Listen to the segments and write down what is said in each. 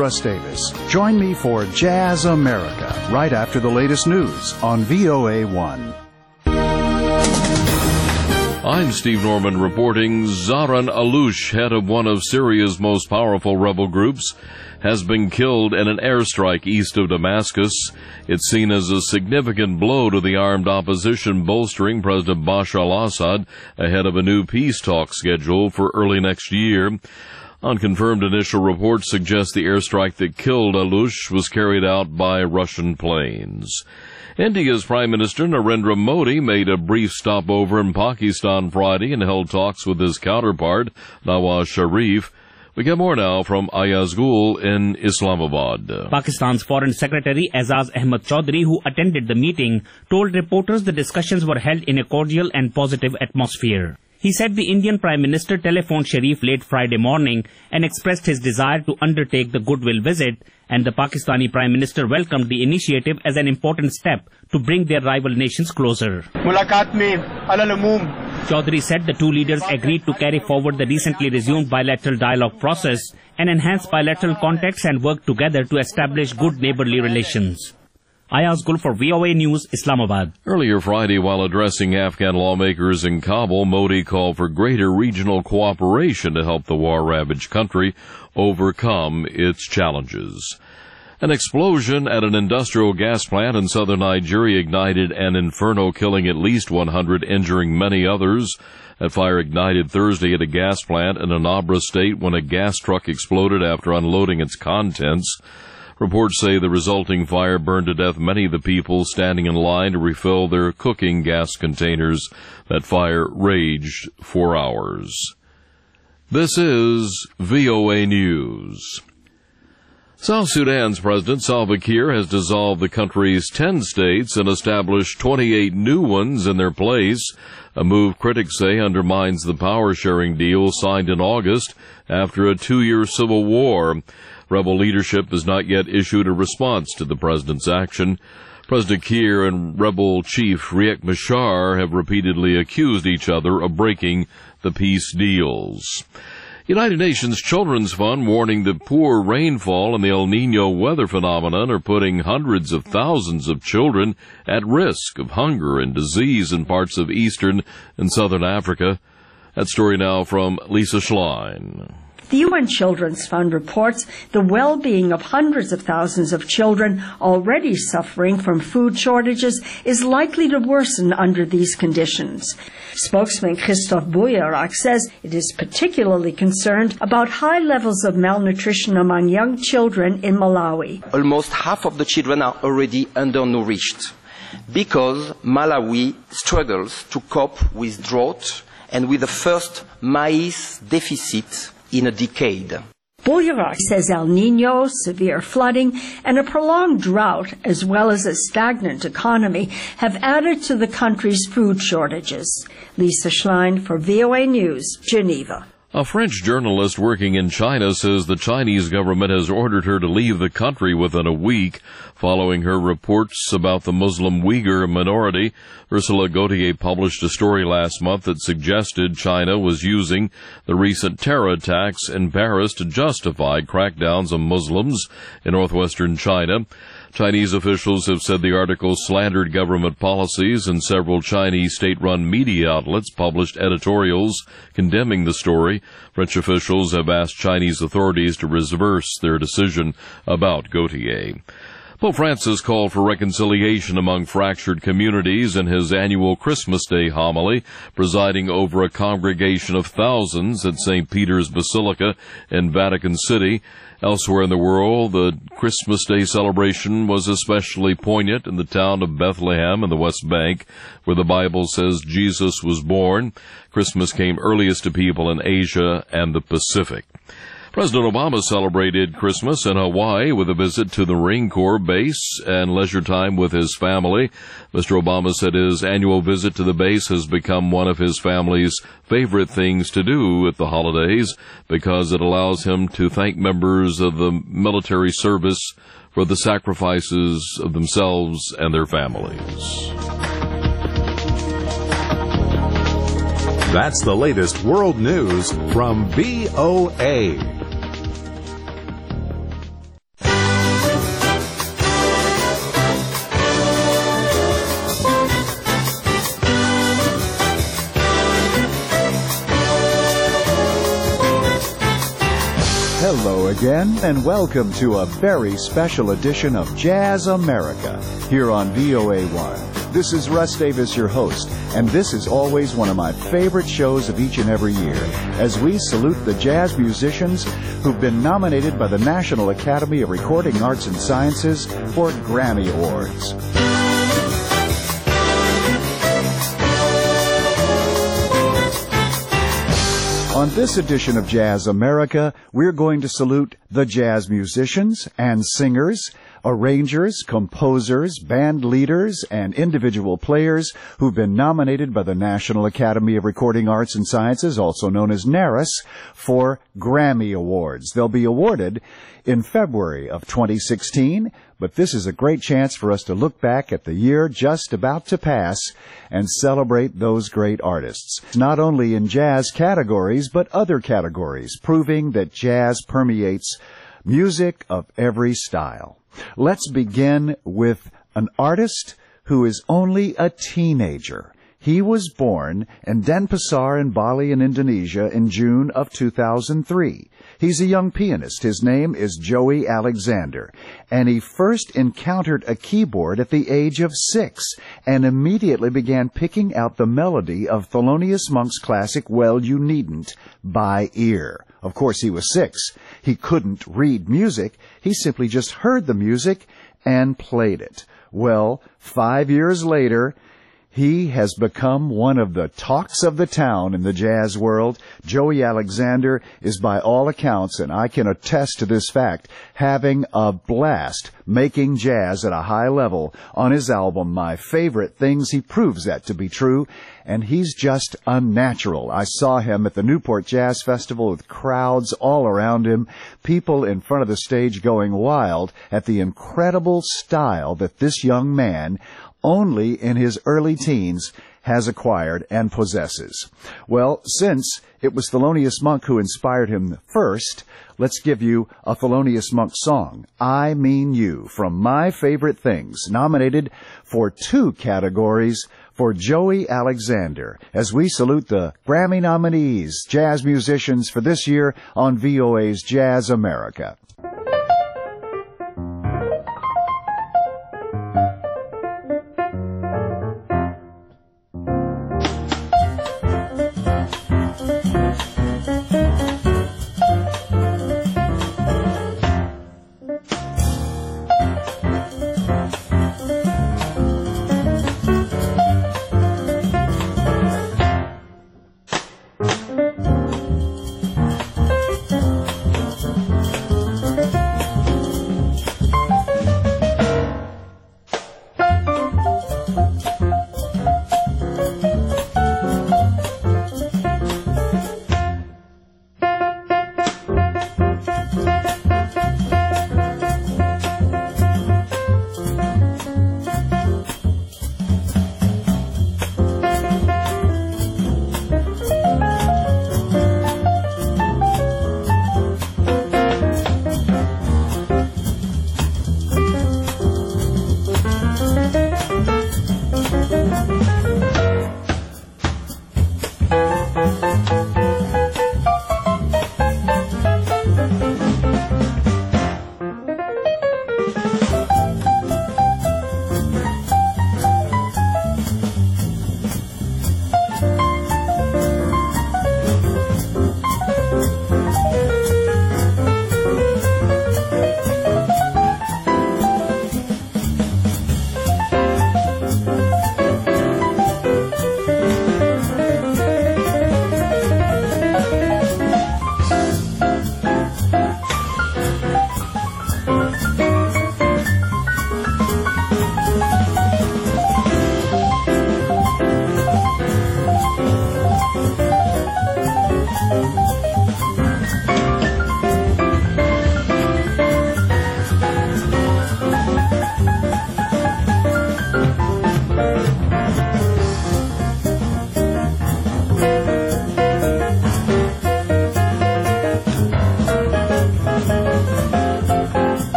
Russ Davis. Join me for Jazz America right after the latest news on VOA1. I'm Steve Norman reporting. Zaran Aloush, head of one of Syria's most powerful rebel groups, has been killed in an airstrike east of Damascus. It's seen as a significant blow to the armed opposition bolstering President Bashar al-Assad ahead of a new peace talk scheduled for early next year. Unconfirmed initial reports suggest the airstrike that killed Aloush was carried out by Russian planes. India's Prime Minister Narendra Modi made a brief stopover in Pakistan Friday and held talks with his counterpart, Nawaz Sharif. We get more now from Ayaz Gul in Islamabad. Pakistan's Foreign Secretary Azaz Ahmad Chaudhry, who attended the meeting, told reporters the discussions were held in a cordial and positive atmosphere. He said the Indian Prime Minister telephoned Sharif late Friday morning and expressed his desire to undertake the goodwill visit, and the Pakistani Prime Minister welcomed the initiative as an important step to bring their rival nations closer. Chaudhry said the two leaders agreed to carry forward the recently resumed bilateral dialogue process and enhance bilateral contacts and work together to establish good neighborly relations. Ayaz Gul for VOA News, Islamabad. Earlier Friday, while addressing Afghan lawmakers in Kabul, Modi called for greater regional cooperation to help the war-ravaged country overcome its challenges. An explosion at an industrial gas plant in southern Nigeria ignited an inferno, killing at least 100, injuring many others. That fire ignited Thursday at a gas plant in Anambra State when a gas truck exploded after unloading its contents. Reports say the resulting fire burned to death many of the people standing in line to refill their cooking gas containers. That fire raged for hours. This is VOA News. South Sudan's President Salva Kiir has dissolved the country's 10 states and established 28 new ones in their place, a move critics say undermines the power-sharing deal signed in August after a 2-year civil war. Rebel leadership has not yet issued a response to the president's action. President Kiir and rebel chief Riek Machar have repeatedly accused each other of breaking the peace deals. United Nations Children's Fund warning that poor rainfall and the El Niño weather phenomenon are putting hundreds of thousands of children at risk of hunger and disease in parts of eastern and southern Africa. That story now from Lisa Schlein. The UN Children's Fund reports the well-being of hundreds of thousands of children already suffering from food shortages is likely to worsen under these conditions. Spokesman Christophe Bouillerac says it is particularly concerned about high levels of malnutrition among young children in Malawi. Almost half of the children are already undernourished because Malawi struggles to cope with drought and with the first maize deficit in a decade. Bouillerac says El Niño, severe flooding, and a prolonged drought, as well as a stagnant economy, have added to the country's food shortages. Lisa Schlein for VOA News, Geneva. A French journalist working in China says the Chinese government has ordered her to leave the country within a week following her reports about the Muslim Uyghur minority. Ursula Gauthier published a story last month that suggested China was using the recent terror attacks in Paris to justify crackdowns on Muslims in northwestern China. Chinese officials have said the article slandered government policies, and several Chinese state-run media outlets published editorials condemning the story. French officials have asked Chinese authorities to reverse their decision about Gauthier. Pope Francis called for reconciliation among fractured communities in his annual Christmas Day homily, presiding over a congregation of thousands at St. Peter's Basilica in Vatican City. Elsewhere in the world, the Christmas Day celebration was especially poignant in the town of Bethlehem in the West Bank, where the Bible says Jesus was born. Christmas came earliest to people in Asia and the Pacific. President Obama celebrated Christmas in Hawaii with a visit to the Marine Corps base and leisure time with his family. Mr. Obama said his annual visit to the base has become one of his family's favorite things to do at the holidays because it allows him to thank members of the military service for the sacrifices of themselves and their families. That's the latest world news from VOA. Hello again, and welcome to a very special edition of Jazz America here on VOA1. This is Russ Davis, your host, and this is always one of my favorite shows of each and every year, as we salute the jazz musicians who've been nominated by the National Academy of Recording Arts and Sciences for Grammy Awards. On this edition of Jazz America, we're going to salute the jazz musicians and singers, arrangers, composers, band leaders, and individual players who've been nominated by the National Academy of Recording Arts and Sciences, also known as NARAS, for Grammy Awards. They'll be awarded in February of 2016, but this is a great chance for us to look back at the year just about to pass and celebrate those great artists, not only in jazz categories, but other categories, proving that jazz permeates music of every style. Let's begin with an artist who is only a teenager. He was born in Denpasar in Bali in Indonesia in June of 2003. He's a young pianist. His name is Joey Alexander, and he first encountered a keyboard at the age of 6 and immediately began picking out the melody of Thelonious Monk's classic Well, You Needn't by ear. Of course, he was 6. He couldn't read music. He simply just heard the music and played it. Well, 5 years later, he has become one of the talks of the town in the jazz world. Joey Alexander is, by all accounts, and I can attest to this fact, having a blast making jazz at a high level. On his album, My Favorite Things, he proves that to be true, and he's just unnatural. I saw him at the Newport Jazz Festival with crowds all around him, people in front of the stage going wild at the incredible style that this young man, only in his early teens, has acquired and possesses. Well, since it was Thelonious Monk who inspired him first, let's give you a Thelonious Monk song, I Mean You, from My Favorite Things, nominated for 2 categories for Joey Alexander, as we salute the Grammy nominees, jazz musicians for this year on VOA's Jazz America.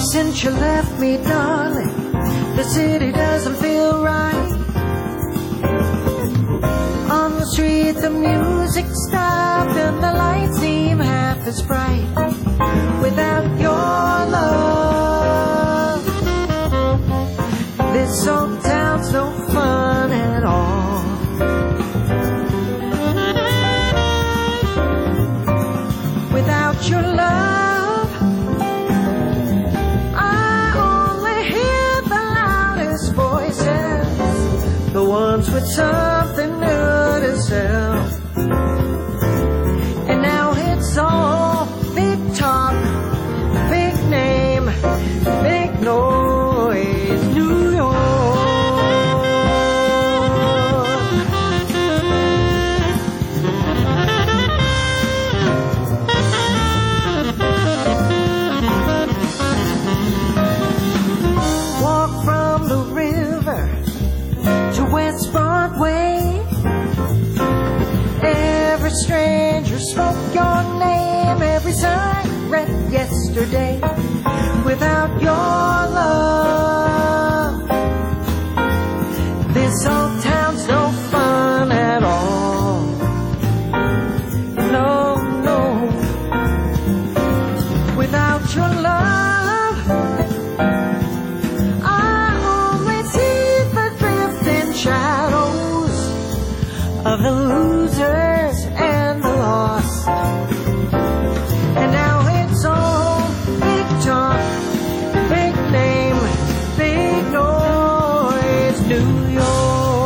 Since you left me, darling, the city doesn't feel right. On the street the music stopped and the lights seem half as bright. Without your love, this old town's no fun at all. Without your love, I only hear the loudest voices, the ones with something new to sell. And now it's all big talk, big name, big noise, New York. Walk from the river to West Broadway. Every stranger spoke your name, every sign read yesterday. Without your love, this old town's no fun at all. No, no. Without your love, I only see the drifting shadows of the losers and the lost. And now it's all big talk, big name, big noise, New York.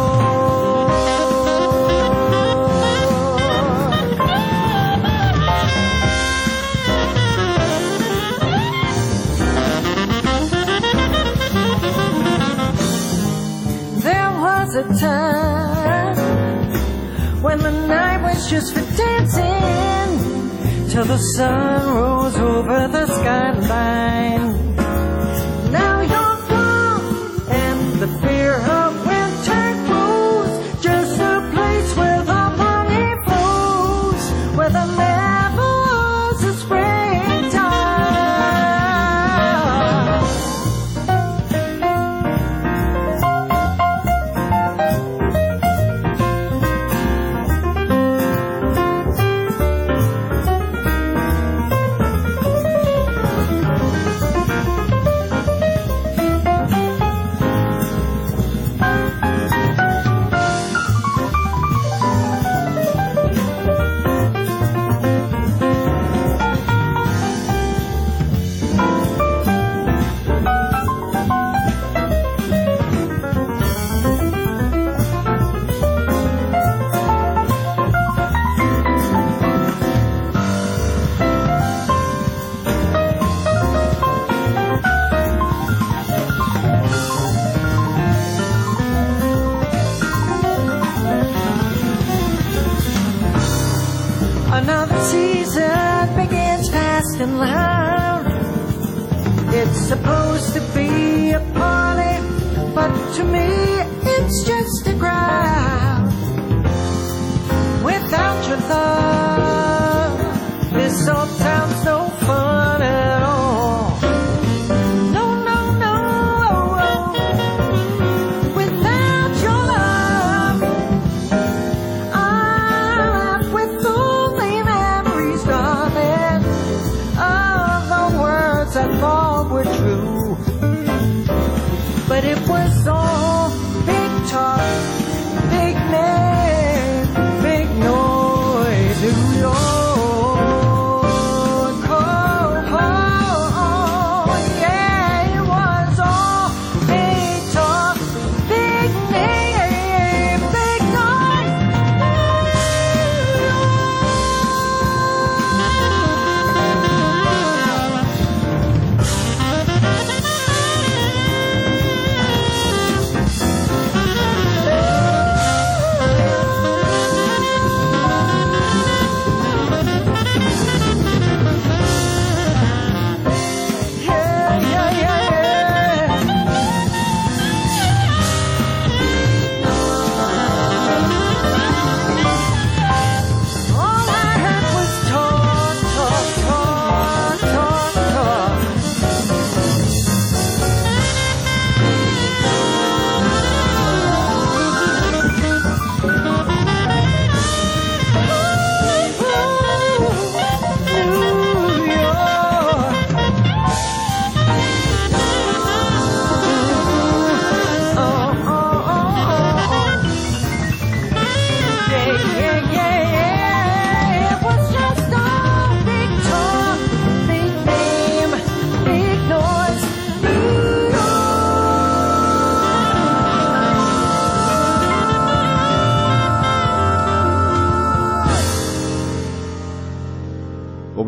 There was a time when the night was just for dancing, till the sun rose over the skyline. Now you're gone, and the fear of winter grows, just a place where the money flows, where there never was a springtime. Another season begins fast and loud. It's supposed to be a party, but to me it's just a crowd. Without your love, this old town's no fun at all. No, no, no. Without your love, I'm left with only memories, darling, of the words I thought were true. But it was all big talk, big name, big noise, New York. Oh, oh, oh, yeah, it was all big talk, big name, big noise.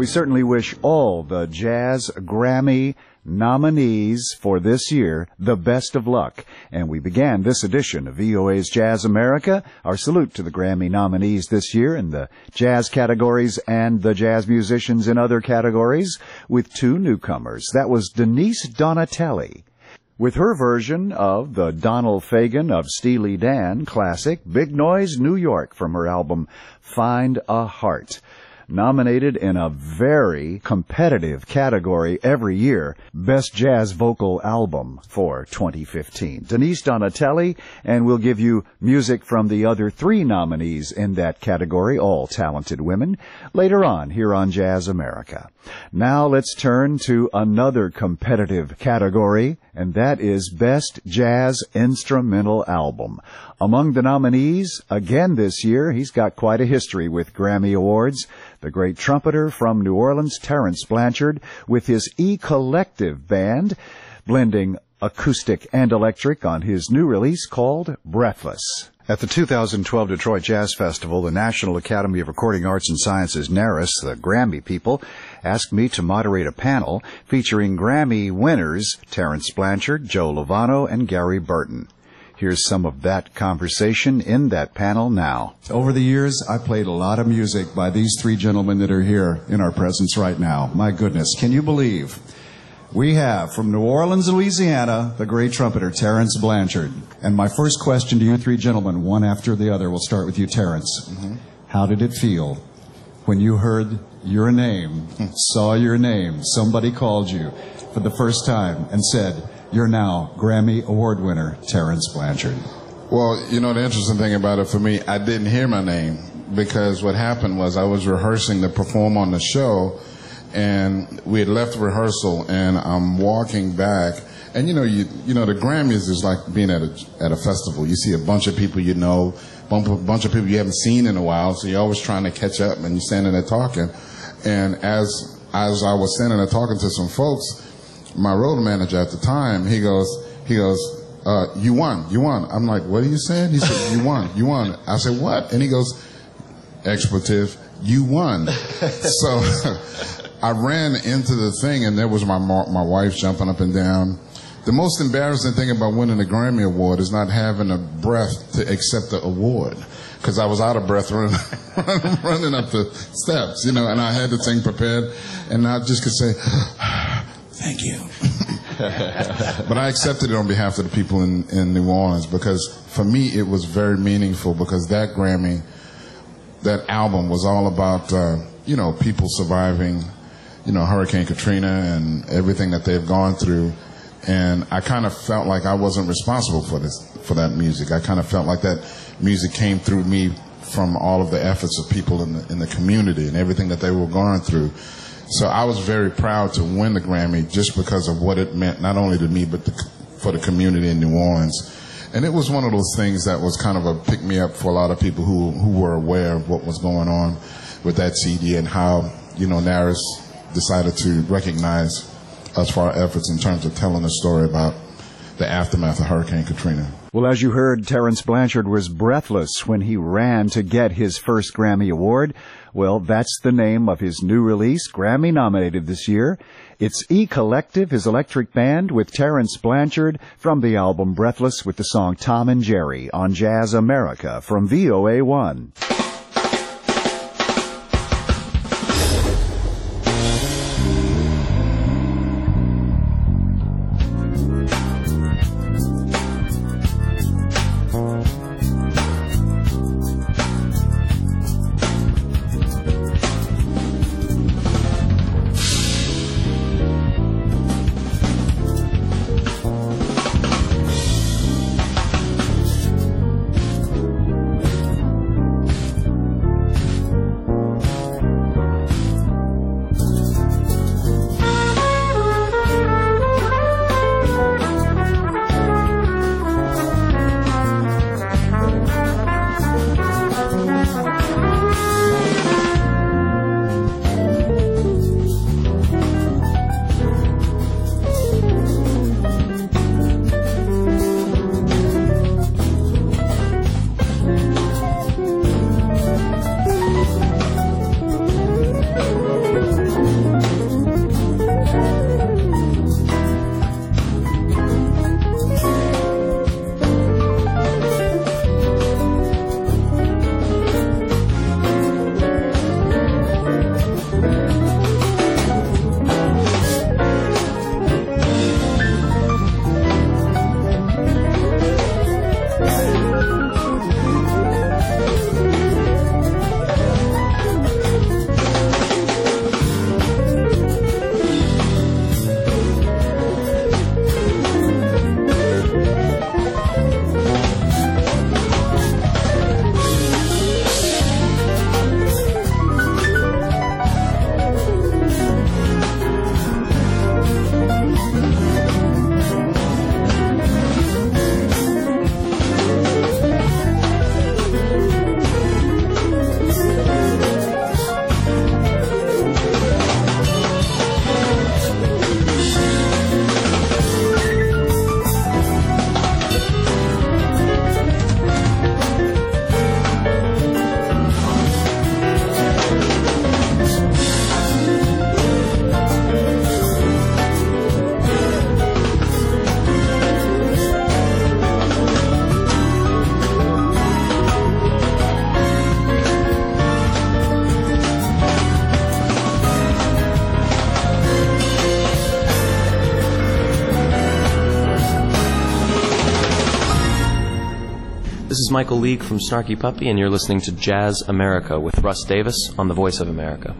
we certainly wish all the Jazz Grammy nominees for this year the best of luck. And we began this edition of VOA's Jazz America, our salute to the Grammy nominees this year in the jazz categories and the jazz musicians in other categories, with two newcomers. That was Denise Donatelli with her version of the Donald Fagen of Steely Dan classic Big Noise New York from her album Find a Heart. Nominated in a very competitive category every year, Best Jazz Vocal Album for 2015. Denise Donatelli, and we'll give you music from the other three nominees in that category, all talented women, later on here on Jazz America. Now let's turn to another competitive category, and that is Best Jazz Instrumental Album. Among the nominees, again this year, he's got quite a history with Grammy Awards. The great trumpeter from New Orleans, Terence Blanchard, with his E-Collective Band, blending acoustic and electric on his new release called Breathless. At the 2012 Detroit Jazz Festival, the National Academy of Recording Arts and Sciences, NARAS, the Grammy people, asked me to moderate a panel featuring Grammy winners Terence Blanchard, Joe Lovano, and Gary Burton. Here's some of that conversation in that panel now. Over the years, I played a lot of music by these three gentlemen that are here in our presence right now. My goodness, can you believe? We have, from New Orleans, Louisiana, the great trumpeter, Terence Blanchard. And my first question to you three gentlemen, one after the other, we'll start with you, Terence. How did it feel when you heard your name, saw your name, somebody called you for the first time and said, "You're now Grammy Award winner, Terence Blanchard"? Well, you know, the interesting thing about it for me, I didn't hear my name, because what happened was I was rehearsing to perform on the show, and we had left rehearsal, and I'm walking back, and you know, the Grammys is like being at a festival. You see a bunch of people you know, a bunch of people you haven't seen in a while, so you're always trying to catch up, and you're standing there talking. And as I was standing there talking to some folks, my road manager at the time, he goes, you won. I'm like, what are you saying? He said, you won. I said, what? And he goes, expletive, you won. So I ran into the thing, and there was my wife jumping up and down. The most embarrassing thing about winning a Grammy Award is not having a breath to accept the award, because I was out of breath running up the steps, you know, and I had the thing prepared, and I just could say, thank you. But I accepted it on behalf of the people in New Orleans, because for me it was very meaningful, because that Grammy, that album was all about, people surviving, Hurricane Katrina and everything that they've gone through. And I kind of felt like I wasn't responsible for that music. I kind of felt like that music came through me from all of the efforts of people in the community and everything that they were going through. So I was very proud to win the Grammy just because of what it meant, not only to me, but for the community in New Orleans. And it was one of those things that was kind of a pick-me-up for a lot of people who were aware of what was going on with that CD, and how, NARAS decided to recognize us for our efforts in terms of telling a story about the aftermath of Hurricane Katrina. Well, as you heard, Terence Blanchard was breathless when he ran to get his first Grammy Award. Well, that's the name of his new release, Grammy-nominated this year. It's E-Collective, his electric band, with Terence Blanchard from the album Breathless, with the song Tom and Jerry on Jazz America from VOA1. This is Michael League from Snarky Puppy, and you're listening to Jazz America with Russ Davis on The Voice of America.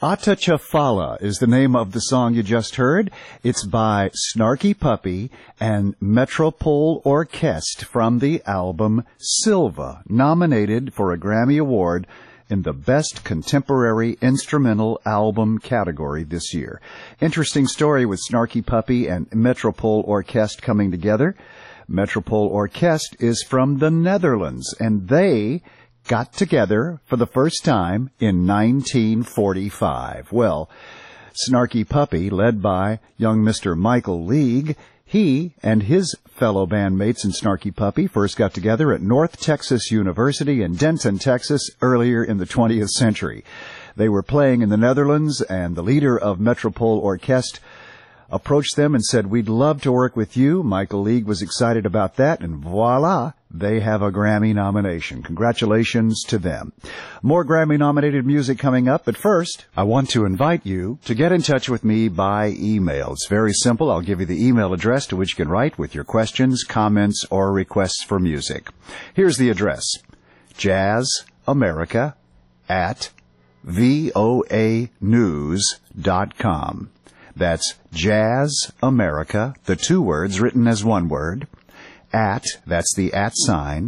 Atachafala is the name of the song you just heard. It's by Snarky Puppy and Metropole Orchestre from the album Silva, nominated for a Grammy Award in the Best Contemporary Instrumental Album category this year. Interesting story with Snarky Puppy and Metropole Orchestre coming together. Metropole Orchestre is from the Netherlands, and they got together for the first time in 1945. Well, Snarky Puppy, led by young Mr. Michael League, he and his fellow bandmates in Snarky Puppy first got together at North Texas University in Denton, Texas, earlier in the 20th century. They were playing in the Netherlands, and the leader of Metropole Orchestre approached them and said, "We'd love to work with you." Michael League was excited about that, and voila, they have a Grammy nomination. Congratulations to them. More Grammy-nominated music coming up, but first, I want to invite you to get in touch with me by email. It's very simple. I'll give you the email address to which you can write with your questions, comments, or requests for music. Here's the address: jazzamerica@voanews.com. That's Jazz America, the two words written as one word, that's the @ sign,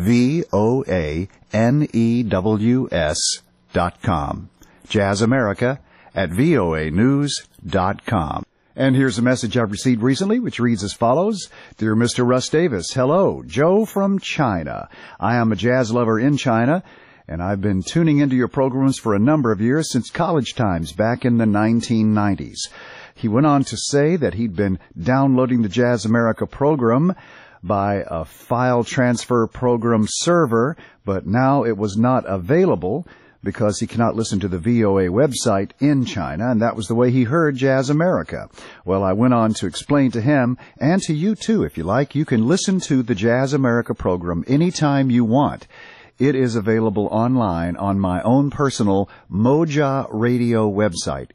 VOANEWS.com. Jazz America at voanews.com. And here's a message I've received recently, which reads as follows. Dear Mr. Russ Davis, hello, Joe from China. I am a jazz lover in China, and I've been tuning into your programs for a number of years, since college times back in the 1990s. He went on to say that he'd been downloading the Jazz America program by a file transfer program server, but now it was not available because he cannot listen to the VOA website in China, and that was the way he heard Jazz America. Well, I went on to explain to him, and to you too, if you like, you can listen to the Jazz America program anytime you want. It is available online on my own personal Moja Radio website,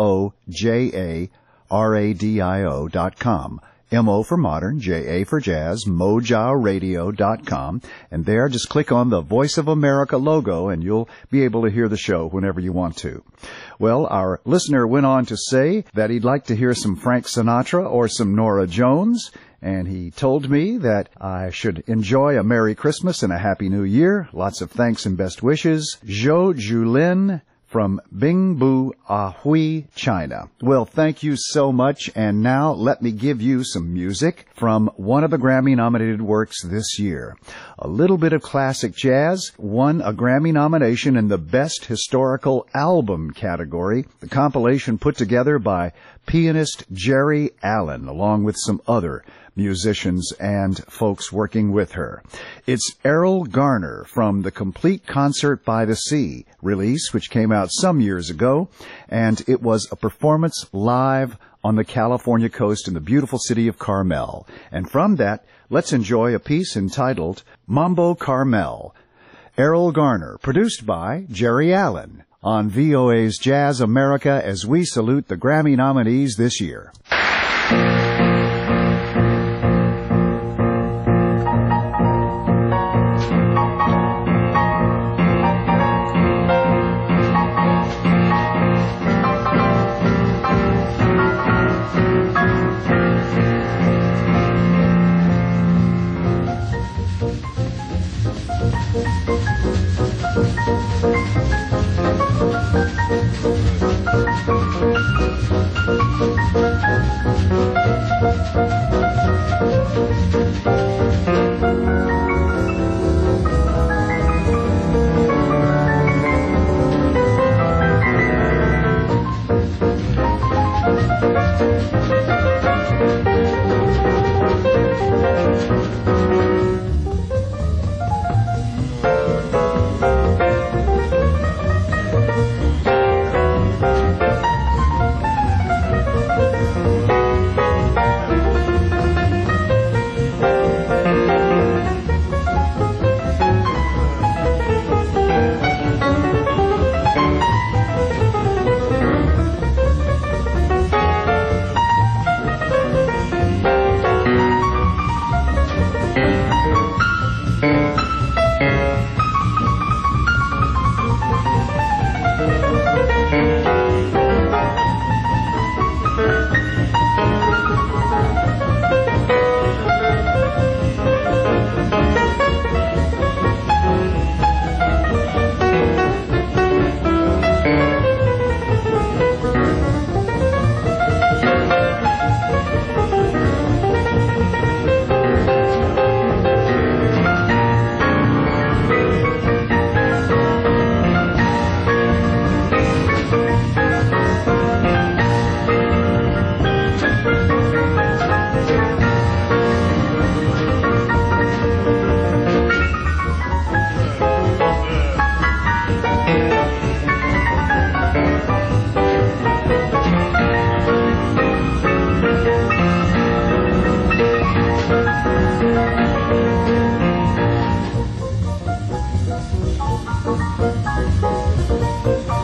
MOJARADIO.com. M-O for modern, J-A for jazz, mojaradio.com. And there, just click on the Voice of America logo, and you'll be able to hear the show whenever you want to. Well, our listener went on to say that he'd like to hear some Frank Sinatra or some Norah Jones, and he told me that I should enjoy a Merry Christmas and a Happy New Year. Lots of thanks and best wishes. Zhou Julin from Bingbu, Ahui, China. Well, thank you so much, and now let me give you some music from one of the Grammy-nominated works this year. A little bit of classic jazz won a Grammy nomination in the Best Historical Album category, the compilation put together by pianist Jerry Allen, along with some other musicians and folks working with her. It's Errol Garner from the Complete Concert by the Sea release, which came out some years ago, and it was a performance live on the California coast in the beautiful city of Carmel. And from that, let's enjoy a piece entitled Mambo Carmel. Errol Garner, produced by Jerry Allen, on VOA's Jazz America as we salute the Grammy nominees this year.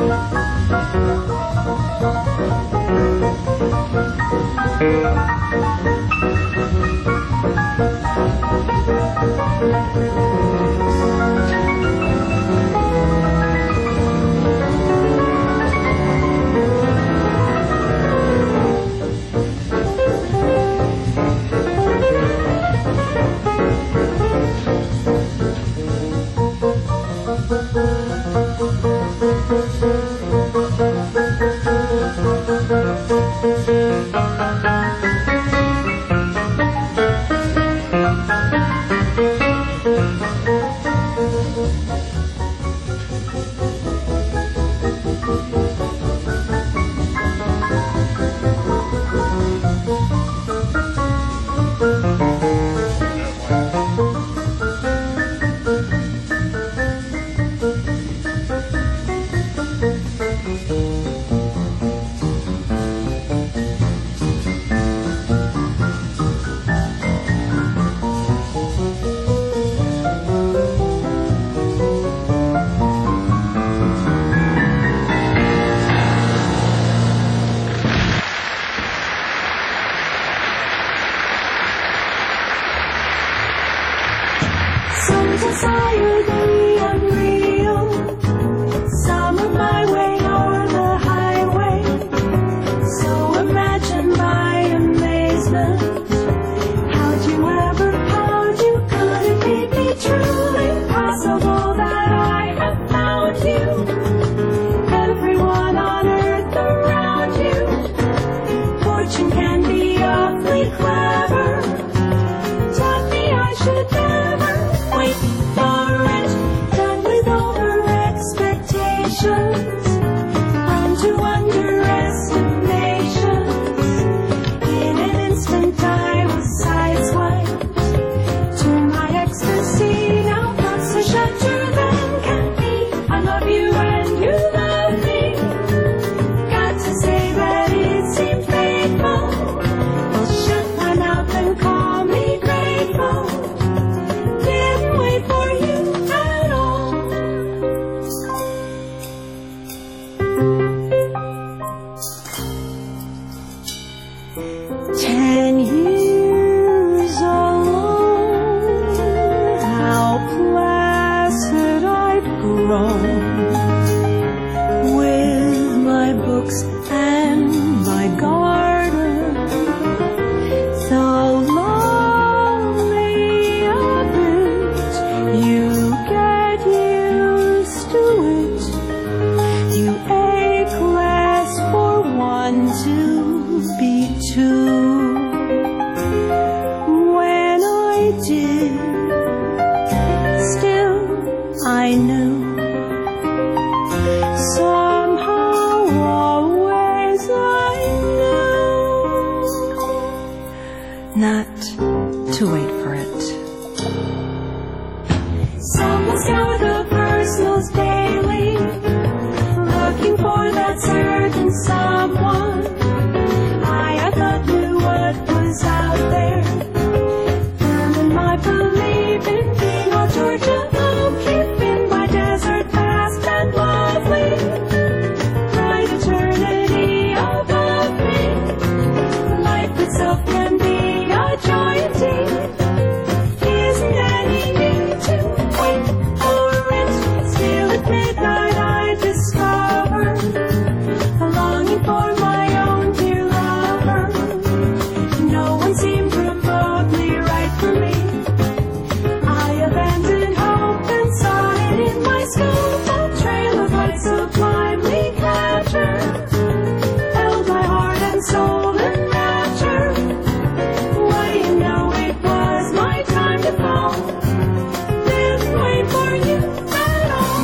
desire the unreal. Summer my way or the highway. So imagine my amazement. How'd you could it be truly possible that I have found you? Everyone on earth around you. Fortune can be awfully clever. Taught me I should never wait for it. Done with over expectations. Prone to underestimations. In an instant I was sideswiped. To my ecstasy now thoughts are shattered and can't be. I love you and you love me. Got to say that it seemed faithful. Well, shut my mouth and call me grateful. Didn't wait for you at all. 10 years alone, how placid I've grown. With my books and my garden, so lonely a bit, you get used to it. You ache less for one to be two. When I did, still I knew. Somehow, always I knew not to wait for it. Someone scour the personals daily, looking for that certain someone. I thought knew what was out there. Firm in my belief in being all Georgia oak, keeping my desert past and lovely. Bright eternity above me. Life itself can be a joy indeed. Isn't any need to wait for it? Still at midnight I discover a longing for my own dear lover. No one seemed remotely right for me. I abandoned hope and saw it in my scope. A trail of light sublimely captured, held my heart and soul in rapture. What do you know, it was my time to fall. Didn't wait for you at all.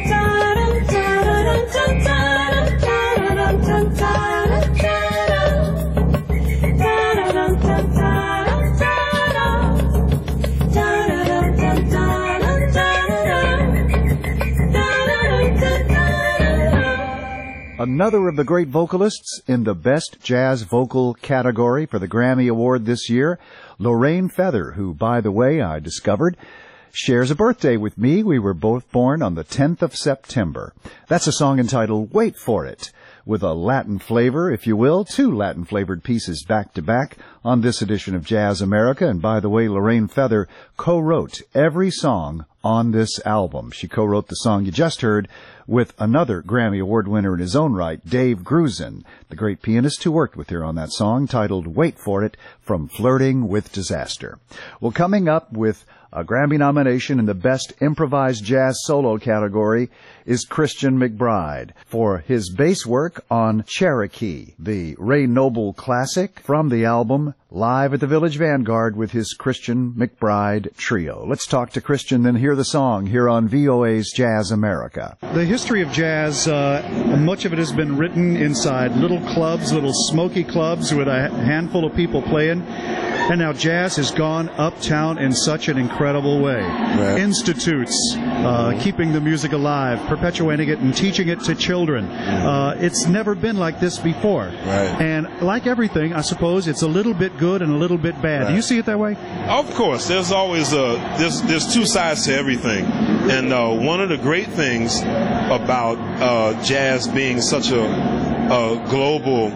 Another of the great vocalists in the Best Jazz Vocal category for the Grammy Award this year, Lorraine Feather, who, by the way, I discovered, shares a birthday with me. We were both born on the 10th of September. That's a song entitled Wait For It, with a Latin flavor, if you will, 2 Latin-flavored pieces back-to-back on this edition of Jazz America. And by the way, Lorraine Feather co-wrote every song on this album. She co-wrote the song you just heard with another Grammy Award winner in his own right, Dave Grusin, the great pianist who worked with her on that song titled Wait For It, from Flirting with Disaster. Well, coming up with a Grammy nomination in the Best Improvised Jazz Solo category is Christian McBride for his bass work on Cherokee, the Ray Noble classic from the album Live at the Village Vanguard with his Christian McBride Trio. Let's talk to Christian, then hear the song here on VOA's Jazz America. The history of jazz, much of it has been written inside little clubs, little smoky clubs with a handful of people playing. And now jazz has gone uptown in such an incredible way. Right. Institutes, keeping the music alive, perpetuating it and teaching it to children. It's never been like this before. Right. And like everything, I suppose, it's a little bit good and a little bit bad. Right. Do you see it that way? Of course. There's always there's 2 sides to everything. And one of the great things about jazz being such a global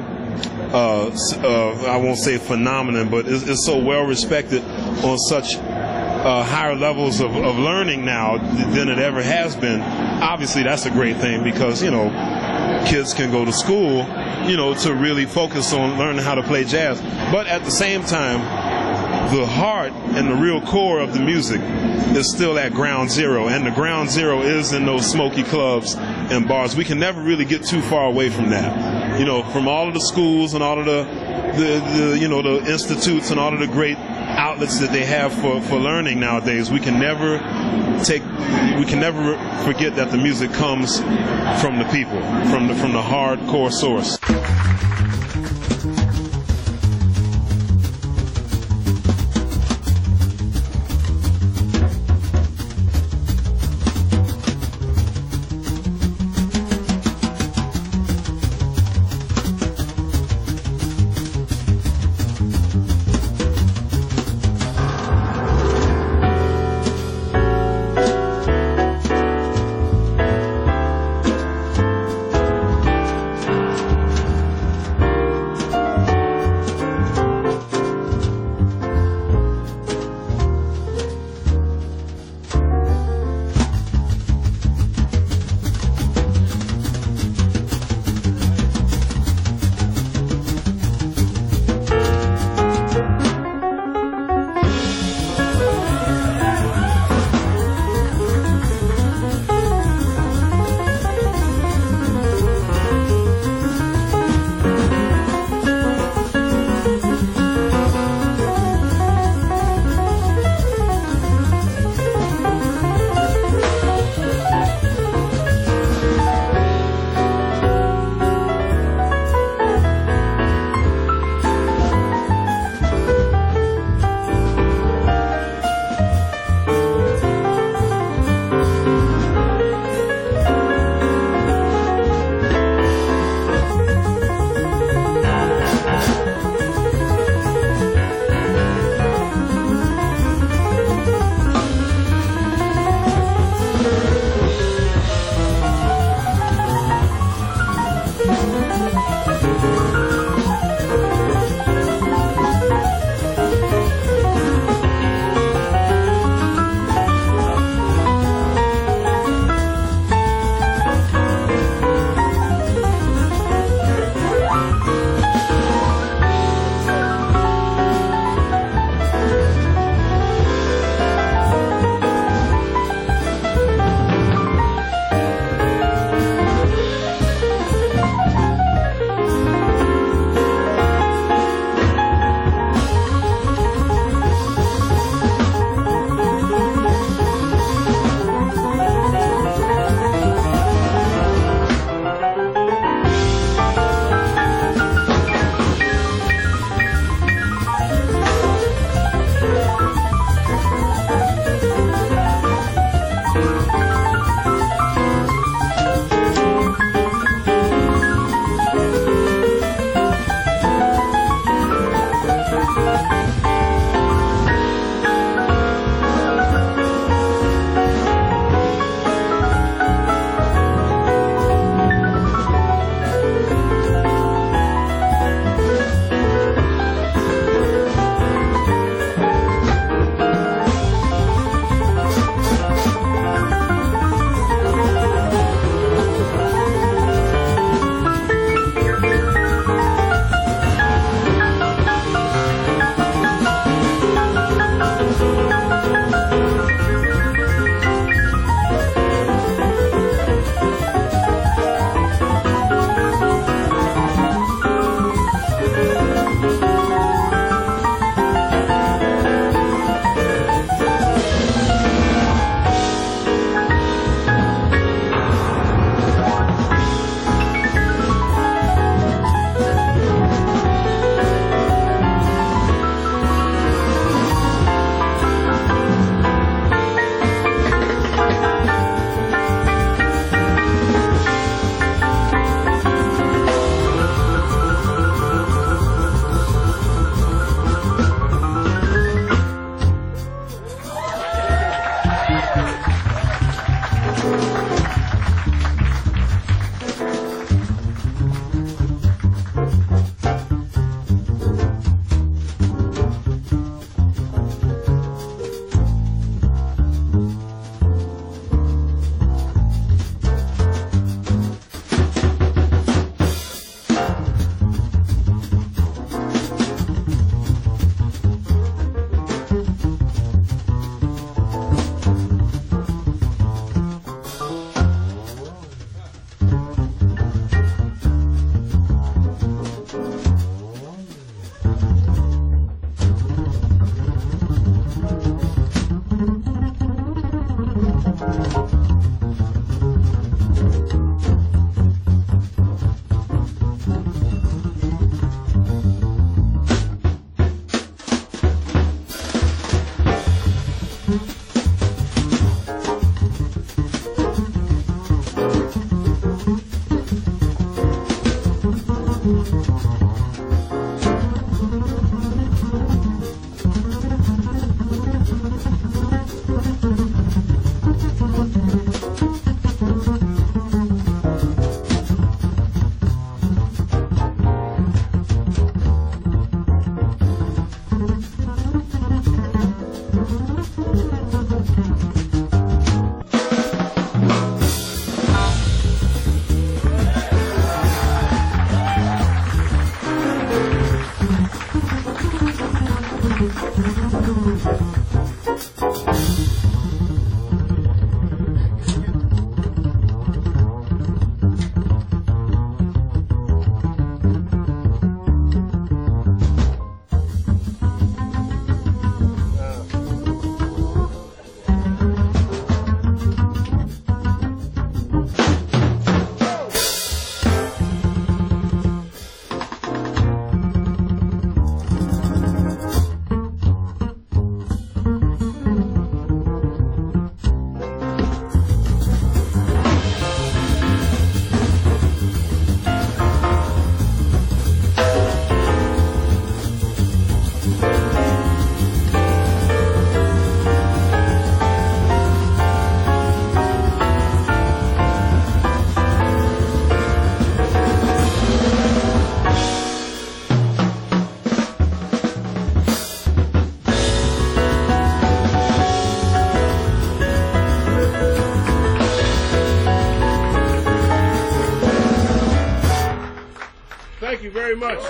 I won't say phenomenon, but it's so well respected on such higher levels of learning now than it ever has been. Obviously, that's a great thing because, kids can go to school, to really focus on learning how to play jazz. But at the same time, the heart and the real core of the music is still at ground zero, and the ground zero is in those smoky clubs and bars. We can never really get too far away from that. From all of the schools and all of the institutes and all of the great outlets that they have for learning nowadays, we can never forget that the music comes from the people, from the hardcore source. Thank you very much.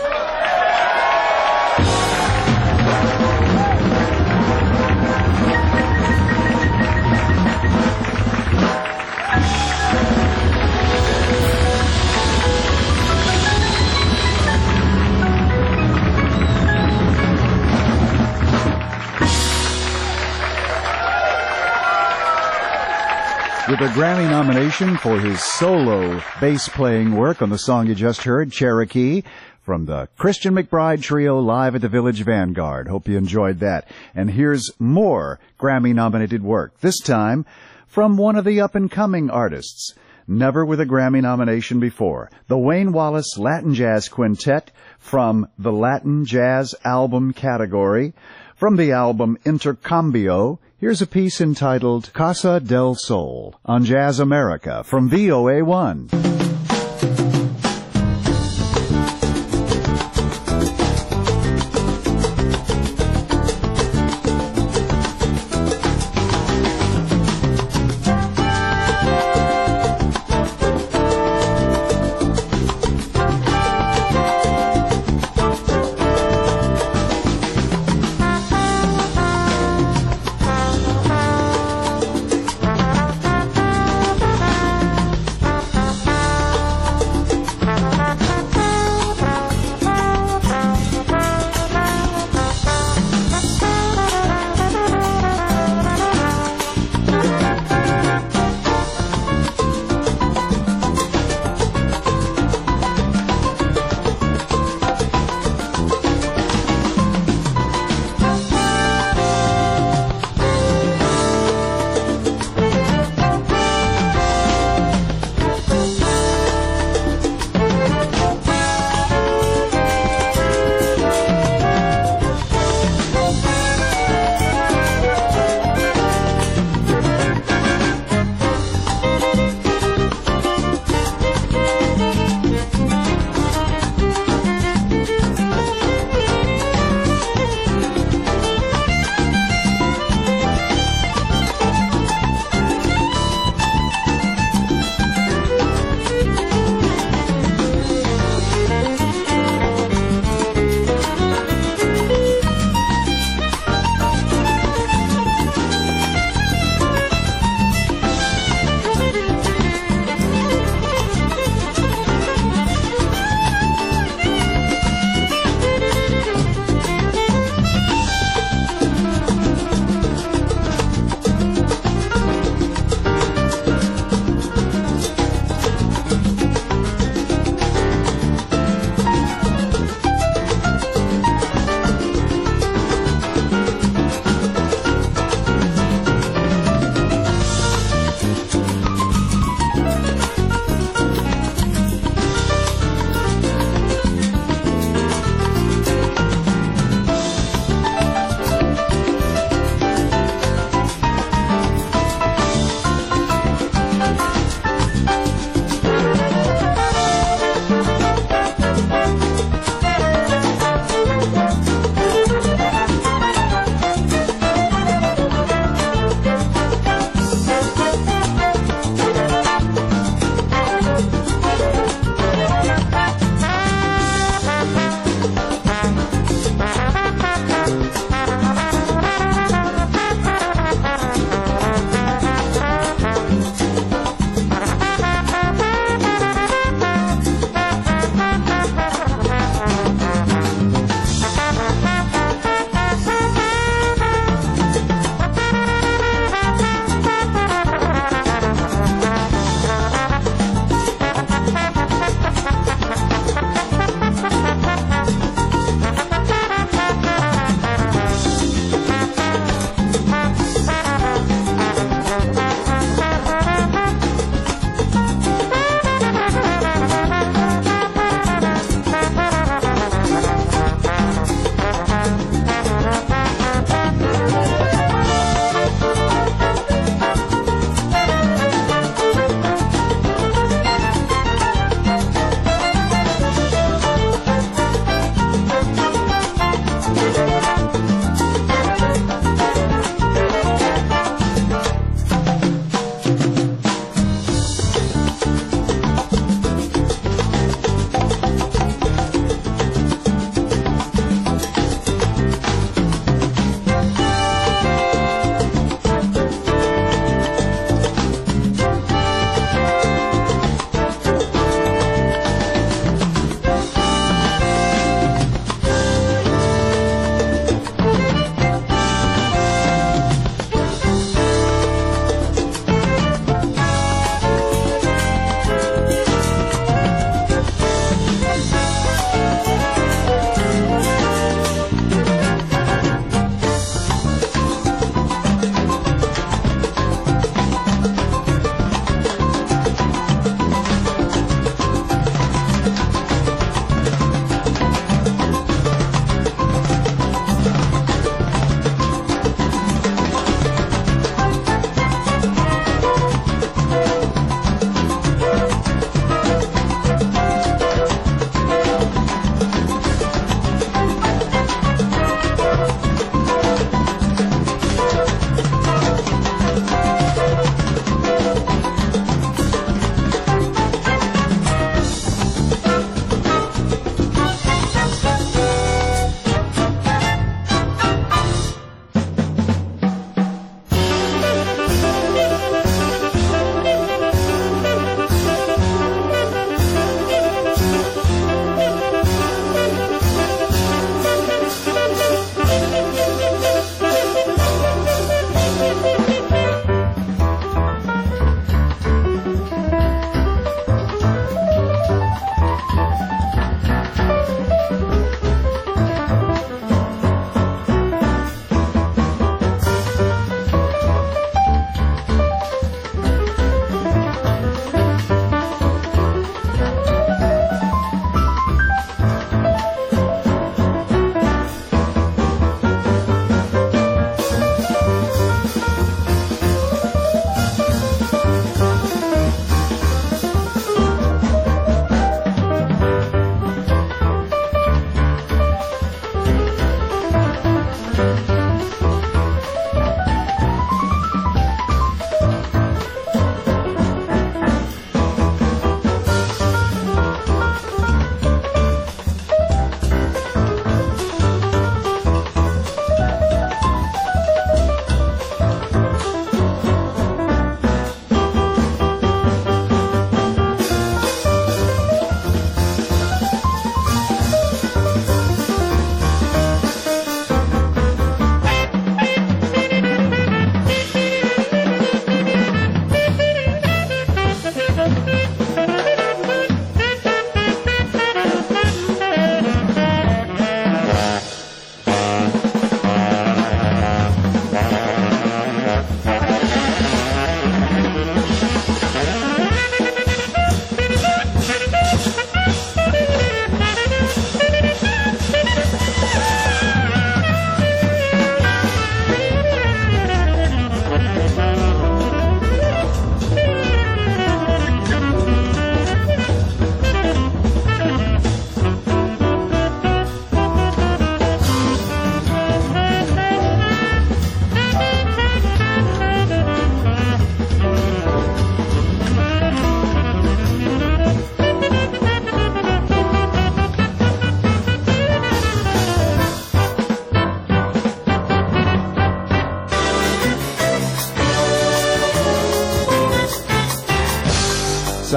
With a Grammy nomination for his solo bass-playing work on the song you just heard, Cherokee, from the Christian McBride Trio live at the Village Vanguard. Hope you enjoyed that. And here's more Grammy-nominated work, this time from one of the up-and-coming artists, never with a Grammy nomination before, the Wayne Wallace Latin Jazz Quintet from the Latin Jazz Album category. From the album Intercambio, here's a piece entitled Casa del Sol on Jazz America from VOA1.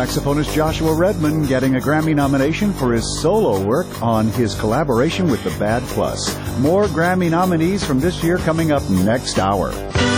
saxophonist Joshua Redman getting a Grammy nomination for his solo work on his collaboration with the Bad Plus. More Grammy nominees from this year coming up next hour.